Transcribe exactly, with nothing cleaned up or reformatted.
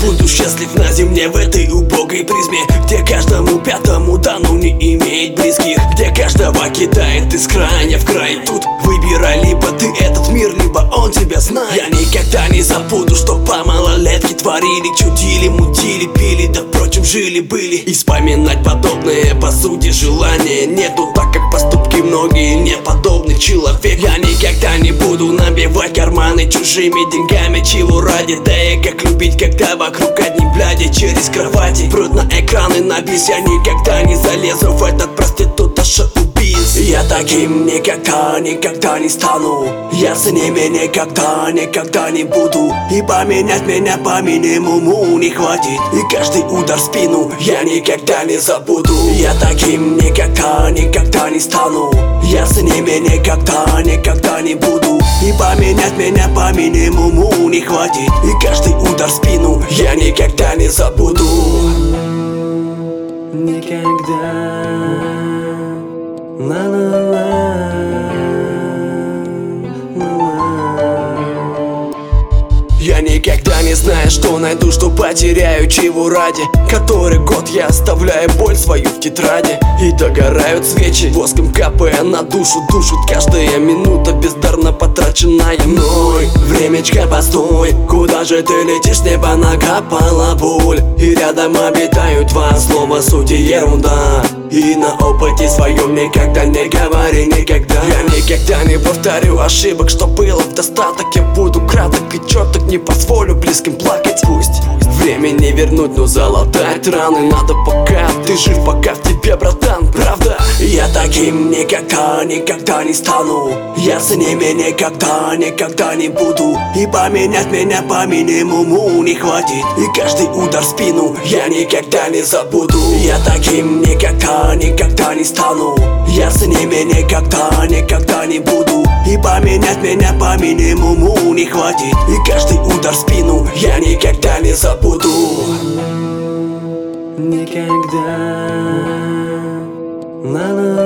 буду счастлив на земле в этой убогой призме, где каждому пятому дано не иметь близких, где каждого кидает из края в край. Тут выбирай, либо ты этот мир, либо он тебя знает. Я никогда не забуду, что по малолетке творили, чудили, мутили, пили, да впрочем жили-были. И вспоминать подобное по сути желания нету, так как поступки многие не подобны человеку. Я никогда не буду набивать карманы чужими деньгами, чего ради, да и как любить, когда вокруг одни бляди через кровати прут на экраны на бис. Я никогда не залезу в этот проститут шоу-биз. Я таким никогда, никогда не стану, я с ними никогда, никогда не буду, и поменять меня по минимуму не хватит, и каждый удар в спину я никогда не забуду. Я таким никогда, никогда не стану, я с ними никогда, никогда не буду, и поменять меня по минимуму не хватит, и каждый удар в спину я никогда не забуду. Никогда. Ла-ла-ла. Я никогда не знаю, что найду, что потеряю, чего ради. Который год я оставляю боль свою в тетради, и догорают свечи, воском капая на душу. Душит каждая минута, бездарно потраченная мной. Времечко, постой, куда же ты летишь, с неба накапала боль, и рядом обитают два слова, суть и ерунда. И на опыте своем никогда не говори никогда. Я никогда не повторю ошибок, что было в достаток. Я буду краток и черток, не позволю близким плакать. Пусть время не вернуть, но залатать раны надо, пока ты жив, пока в тебе, братан, правда. Я таким никогда, никогда не стану, я с ними никогда, никогда не буду, и поменять меня по минимуму не хватит, и каждый удар в спину я никогда не забуду. Я таким никогда, никогда не стану, я с ними никогда, никогда не буду, и поменять меня по минимуму не хватит, и каждый удар в спину я никогда не забуду. Никогда. Ла-ла-ла.